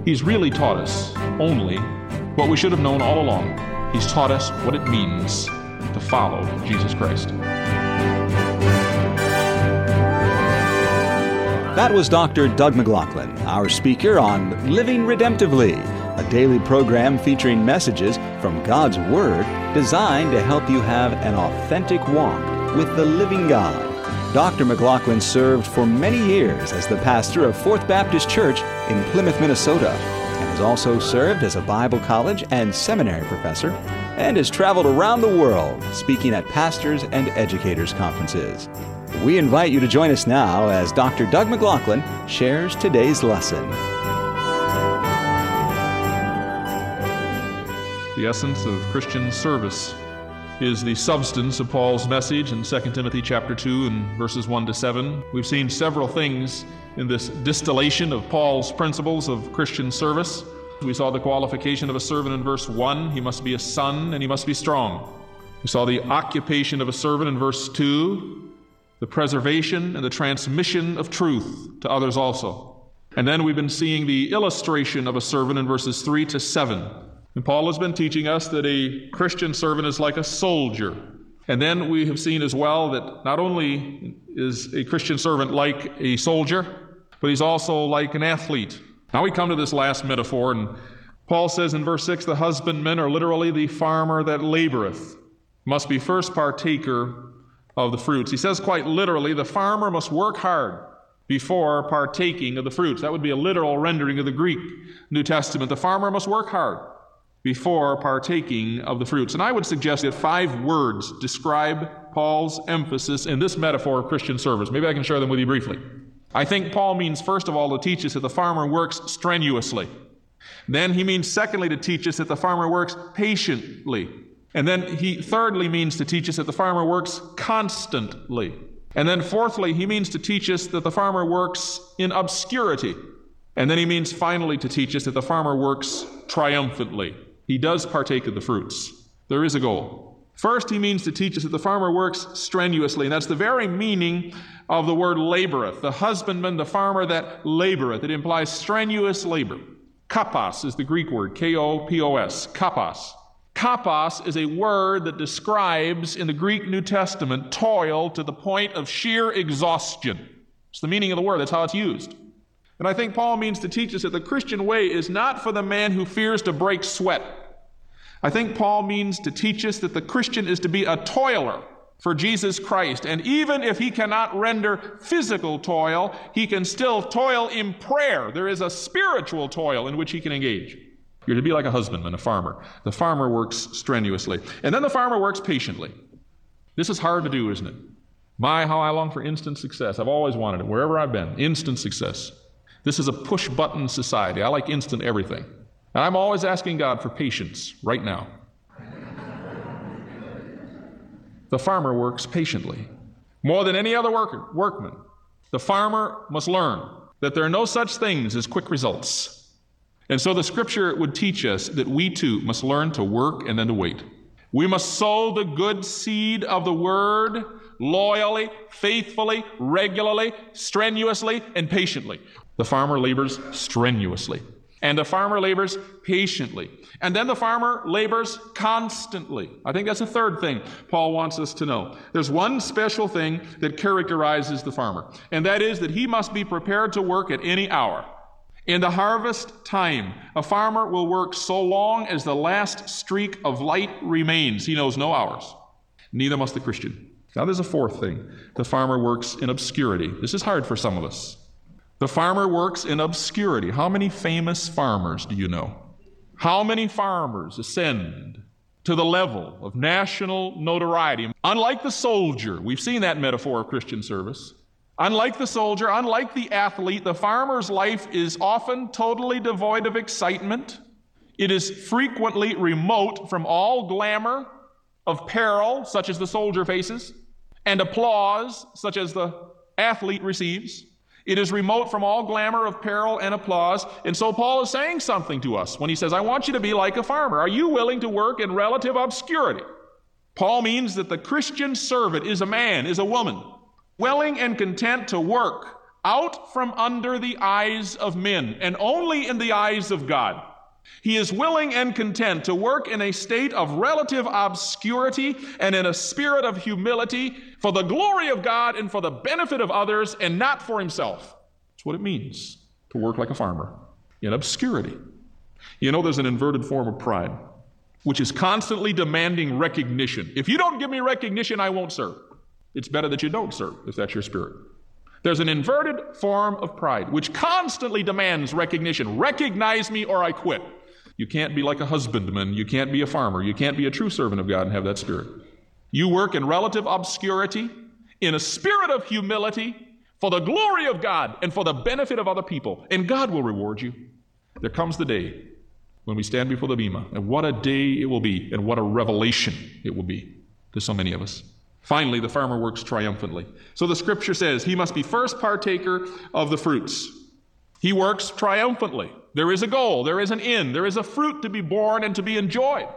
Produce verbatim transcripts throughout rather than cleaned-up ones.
He's really taught us only what we should have known all along. He's taught us what it means to follow Jesus Christ. That was Doctor Doug McLaughlin, our speaker on Living Redemptively, a daily program featuring messages from God's Word designed to help you have an authentic walk with the living God. Doctor McLaughlin served for many years as the pastor of Fourth Baptist Church in Plymouth, Minnesota, and has also served as a Bible college and seminary professor, and has traveled around the world speaking at pastors' and educators' conferences. We invite you to join us now as Doctor Doug McLaughlin shares today's lesson. The essence of Christian service is the substance of Paul's message in Second Timothy chapter two and verses one to seven. We've seen several things in this distillation of Paul's principles of Christian service. We saw the qualification of a servant in verse one. He must be a son and he must be strong. We saw the occupation of a servant in verse two, the preservation and the transmission of truth to others also. And then we've been seeing the illustration of a servant in verses three to seven. And Paul has been teaching us that a Christian servant is like a soldier. And then we have seen as well that not only is a Christian servant like a soldier, but he's also like an athlete. Now we come to this last metaphor, and Paul says in verse six, the husbandman, or literally the farmer that laboreth, must be first partaker of the fruits. He says quite literally, the farmer must work hard before partaking of the fruits. That would be a literal rendering of the Greek New Testament. The farmer must work hard before partaking of the fruits. And I would suggest that five words describe Paul's emphasis in this metaphor of Christian service. Maybe I can share them with you briefly. I think Paul means, first of all, to teach us that the farmer works strenuously. Then he means, secondly, to teach us that the farmer works patiently. And then he, thirdly, means to teach us that the farmer works constantly. And then fourthly, he means to teach us that the farmer works in obscurity. And then he means, finally, to teach us that the farmer works triumphantly. He does partake of the fruits. There is a goal. First, he means to teach us that the farmer works strenuously, and that's the very meaning of the word laboreth. The husbandman, the farmer that laboreth. It implies strenuous labor. Kapos is the Greek word, K O P O S, kapos. Kapos is a word that describes, in the Greek New Testament, toil to the point of sheer exhaustion. It's the meaning of the word. That's how it's used. And I think Paul means to teach us that the Christian way is not for the man who fears to break sweat. I think Paul means to teach us that the Christian is to be a toiler for Jesus Christ. And even if he cannot render physical toil, he can still toil in prayer. There is a spiritual toil in which he can engage. You're to be like a husbandman, a farmer. The farmer works strenuously. And then the farmer works patiently. This is hard to do, isn't it? My, how I long for instant success. I've always wanted it, wherever I've been. Instant success. This is a push-button society. I like instant everything. And I'm always asking God for patience right now. The farmer works patiently. More than any other worker, workman, the farmer must learn that there are no such things as quick results. And so the Scripture would teach us that we too must learn to work and then to wait. We must sow the good seed of the Word loyally, faithfully, regularly, strenuously, and patiently. The farmer labors strenuously, and the farmer labors patiently, and then the farmer labors constantly. I think that's the third thing Paul wants us to know. There's one special thing that characterizes the farmer, and that is that he must be prepared to work at any hour. In the harvest time, a farmer will work so long as the last streak of light remains. He knows no hours. Neither must the Christian. Now there's a fourth thing. The farmer works in obscurity. This is hard for some of us. The farmer works in obscurity. How many famous farmers do you know? How many farmers ascend to the level of national notoriety? Unlike the soldier, we've seen that metaphor of Christian service. Unlike the soldier, unlike the athlete, the farmer's life is often totally devoid of excitement. It is frequently remote from all glamour of peril, such as the soldier faces, and applause, such as the athlete receives. It is remote from all glamour of peril and applause. And so Paul is saying something to us when he says, I want you to be like a farmer. Are you willing to work in relative obscurity? Paul means that the Christian servant is a man, is a woman, willing and content to work out from under the eyes of men, and only in the eyes of God. He is willing and content to work in a state of relative obscurity and in a spirit of humility for the glory of God and for the benefit of others, and not for himself. That's what it means to work like a farmer, in obscurity. You know, there's an inverted form of pride, which is constantly demanding recognition. If you don't give me recognition, I won't serve. It's better that you don't serve, if that's your spirit. There's an inverted form of pride, which constantly demands recognition. Recognize me or I quit. You can't be like a husbandman. You can't be a farmer. You can't be a true servant of God and have that spirit. You work in relative obscurity, in a spirit of humility, for the glory of God and for the benefit of other people, and God will reward you. There comes the day when we stand before the Bema, and what a day it will be, and what a revelation it will be to so many of us. Finally, the farmer works triumphantly. So the scripture says he must be first partaker of the fruits. He works triumphantly. There is a goal, there is an end, there is a fruit to be born and to be enjoyed.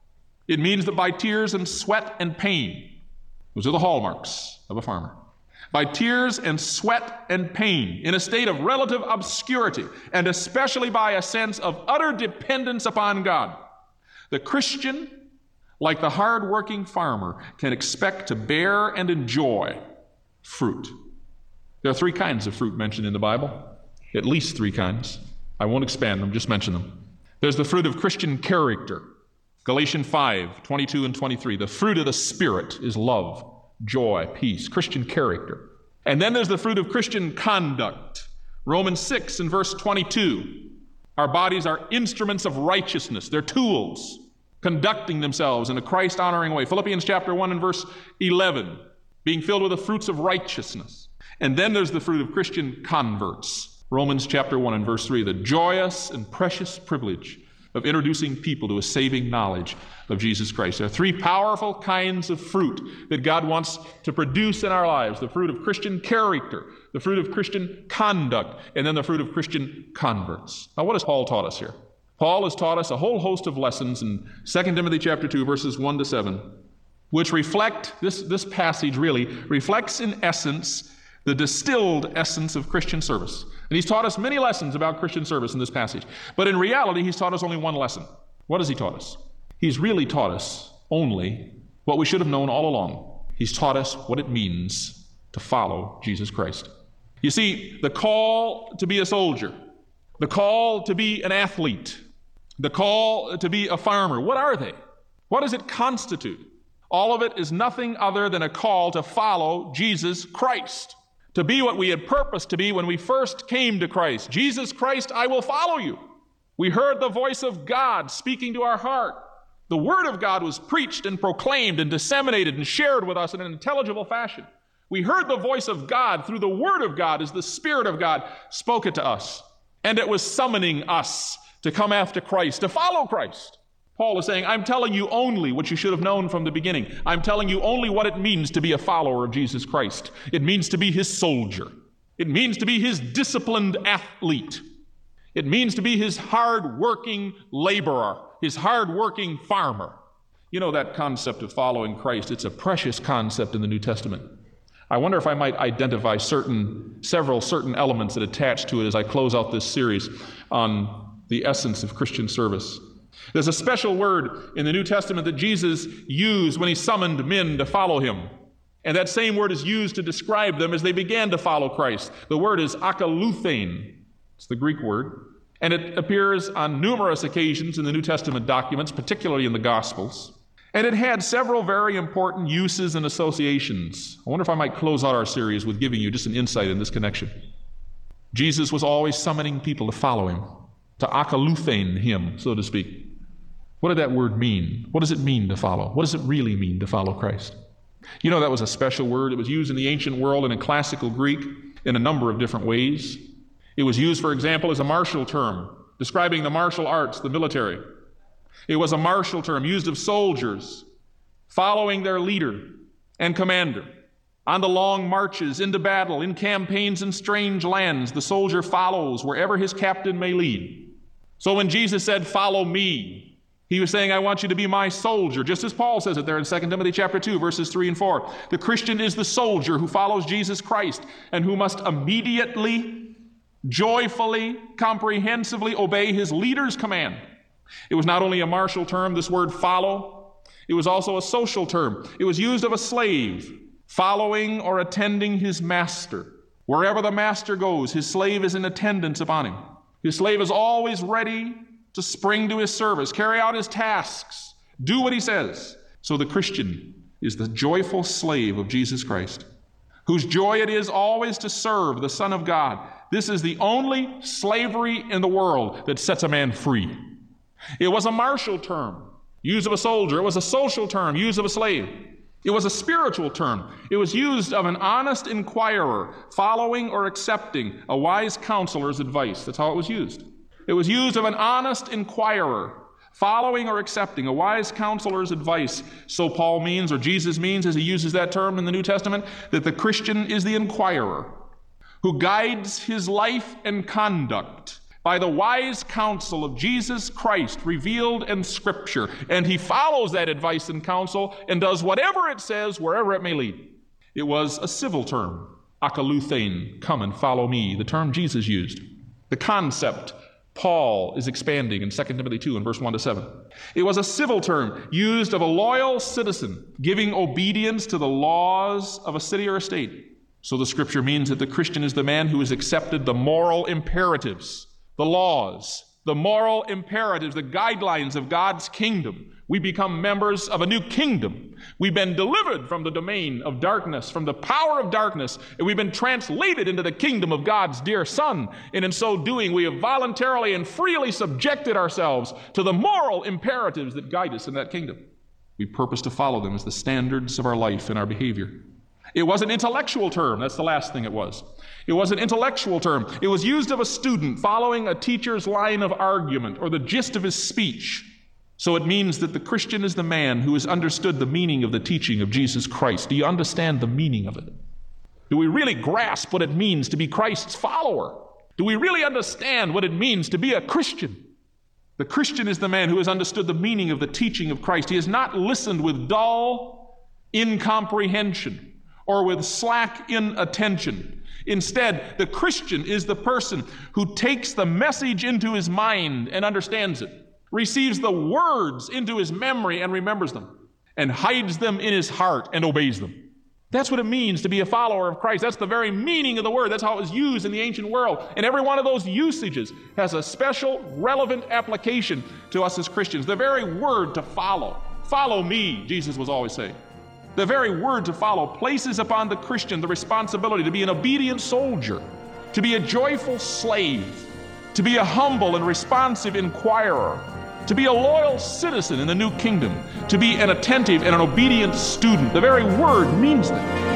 It means that by tears and sweat and pain, those are the hallmarks of a farmer. By tears and sweat and pain, in a state of relative obscurity, and especially by a sense of utter dependence upon God, the Christian, like the hard-working farmer, can expect to bear and enjoy fruit. There are three kinds of fruit mentioned in the Bible, at least three kinds. I won't expand them, just mention them. There's the fruit of Christian character. Galatians five, twenty-two and twenty-three. The fruit of the Spirit is love, joy, peace, Christian character. And then there's the fruit of Christian conduct. Romans six and verse twenty-two. Our bodies are instruments of righteousness. They're tools conducting themselves in a Christ-honoring way. Philippians chapter one and verse eleven. Being filled with the fruits of righteousness. And then there's the fruit of Christian converts. Romans chapter one and verse three. The joyous and precious privilege of introducing people to a saving knowledge of Jesus Christ. There are three powerful kinds of fruit that God wants to produce in our lives. The fruit of Christian character, the fruit of Christian conduct, and then the fruit of Christian converts. Now, what has Paul taught us here? Paul has taught us a whole host of lessons in Second Timothy chapter two, verses one to seven, which reflect, this, this passage really reflects in essence the distilled essence of Christian service. And he's taught us many lessons about Christian service in this passage. But in reality, he's taught us only one lesson. What has he taught us? He's really taught us only what we should have known all along. He's taught us what it means to follow Jesus Christ. You see, the call to be a soldier, the call to be an athlete, the call to be a farmer, what are they? What does it constitute? All of it is nothing other than a call to follow Jesus Christ. To be what we had purposed to be when we first came to Christ. Jesus Christ, I will follow you. We heard the voice of God speaking to our heart. The Word of God was preached and proclaimed and disseminated and shared with us in an intelligible fashion. We heard the voice of God through the Word of God as the Spirit of God spoke it to us. And it was summoning us to come after Christ, to follow Christ. Paul is saying, I'm telling you only what you should have known from the beginning. I'm telling you only what it means to be a follower of Jesus Christ. It means to be his soldier. It means to be his disciplined athlete. It means to be his hard-working laborer, his hard-working farmer. You know that concept of following Christ, it's a precious concept in the New Testament. I wonder if I might identify certain, several certain elements that attach to it as I close out this series on the essence of Christian service. There's a special word in the New Testament that Jesus used when he summoned men to follow him. And that same word is used to describe them as they began to follow Christ. The word is akaluthein. It's the Greek word. And it appears on numerous occasions in the New Testament documents, particularly in the Gospels. And it had several very important uses and associations. I wonder if I might close out our series with giving you just an insight in this connection. Jesus was always summoning people to follow him, to akaluthein him, so to speak. What did that word mean? What does it mean to follow? What does it really mean to follow Christ? You know, that was a special word. It was used in the ancient world and in classical Greek in a number of different ways. It was used, for example, as a martial term, describing the martial arts, the military. It was a martial term used of soldiers following their leader and commander. On the long marches into battle, in campaigns in strange lands, the soldier follows wherever his captain may lead. So when Jesus said, "Follow me," He was saying, I want you to be my soldier, just as Paul says it there in Second Timothy chapter two, verses three and four. The Christian is the soldier who follows Jesus Christ and who must immediately, joyfully, comprehensively obey his leader's command. It was not only a martial term, this word follow, it was also a social term. It was used of a slave following or attending his master. Wherever the master goes, his slave is in attendance upon him. His slave is always ready to spring to his service, carry out his tasks, do what he says. So the Christian is the joyful slave of Jesus Christ, whose joy it is always to serve the Son of God. This is the only slavery in the world that sets a man free. It was a martial term, used of a soldier. It was a social term, used of a slave. It was a spiritual term. It was used of an honest inquirer following or accepting a wise counselor's advice. That's how it was used. It was used of an honest inquirer following or accepting a wise counselor's advice. So Paul means, or Jesus means, as he uses that term in the New Testament, that the Christian is the inquirer who guides his life and conduct by the wise counsel of Jesus Christ revealed in Scripture. And he follows that advice and counsel and does whatever it says, wherever it may lead. It was a civil term, akaluthein, come and follow me, the term Jesus used. The concept Paul is expanding in Second Timothy two and verse one to seven. It was a civil term used of a loyal citizen giving obedience to the laws of a city or a state. So the Scripture means that the Christian is the man who has accepted the moral imperatives, the laws, the moral imperatives, the guidelines of God's kingdom. We become members of a new kingdom. We've been delivered from the domain of darkness, from the power of darkness, and we've been translated into the kingdom of God's dear Son. And in so doing, we have voluntarily and freely subjected ourselves to the moral imperatives that guide us in that kingdom. We purpose to follow them as the standards of our life and our behavior. It was an intellectual term. That's the last thing it was. It was an intellectual term. It was used of a student following a teacher's line of argument or the gist of his speech. So it means that the Christian is the man who has understood the meaning of the teaching of Jesus Christ. Do you understand the meaning of it? Do we really grasp what it means to be Christ's follower? Do we really understand what it means to be a Christian? The Christian is the man who has understood the meaning of the teaching of Christ. He has not listened with dull incomprehension or with slack inattention. Instead, the Christian is the person who takes the message into his mind and understands it, receives the words into his memory and remembers them, and hides them in his heart and obeys them. That's what it means to be a follower of Christ. That's the very meaning of the word. That's how it was used in the ancient world. And every one of those usages has a special, relevant application to us as Christians. The very word to follow. Follow me, Jesus was always saying. The very word to follow places upon the Christian the responsibility to be an obedient soldier, to be a joyful slave, to be a humble and responsive inquirer, to be a loyal citizen in the new kingdom, to be an attentive and an obedient student. The very word means that.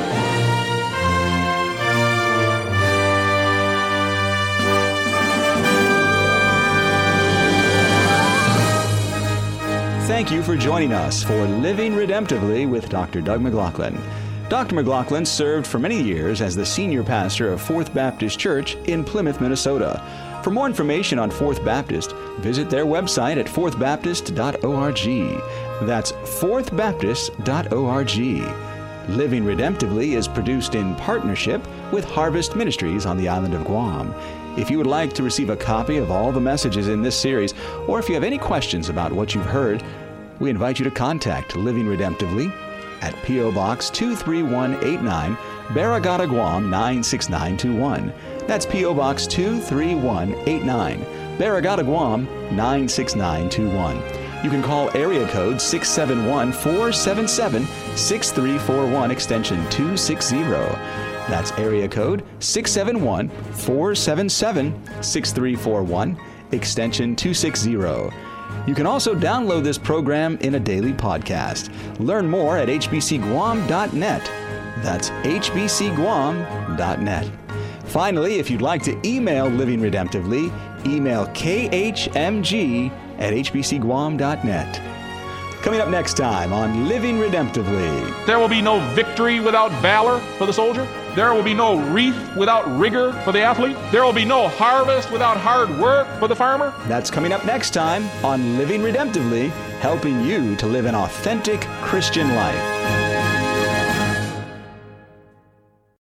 Thank you for joining us for Living Redemptively with Doctor Doug McLaughlin. Doctor McLaughlin served for many years as the senior pastor of Fourth Baptist Church in Plymouth, Minnesota. For more information on Fourth Baptist, visit their website at fourth baptist dot org. That's fourth baptist dot org. Living Redemptively is produced in partnership with Harvest Ministries on the island of Guam. If you would like to receive a copy of all the messages in this series, or if you have any questions about what you've heard, we invite you to contact Living Redemptively at P O. Box two three one eight nine, Barragata, Guam nine six nine two one. That's P O. Box two three one eight nine, Barragata, Guam nine six nine two one. You can call area code six seven one, four seven seven, six three four one, extension two sixty. That's area code six seven one, four seven seven, six three four one, extension two sixty. You can also download this program in a daily podcast. Learn more at h b c guam dot net. That's h b c guam dot net. Finally, if you'd like to email Living Redemptively, email k h m g at h b c guam dot net. Coming up next time on Living Redemptively. There will be no victory without valor for the soldier. There will be no wreath without rigor for the athlete. There will be no harvest without hard work for the farmer. That's coming up next time on Living Redemptively, helping you to live an authentic Christian life.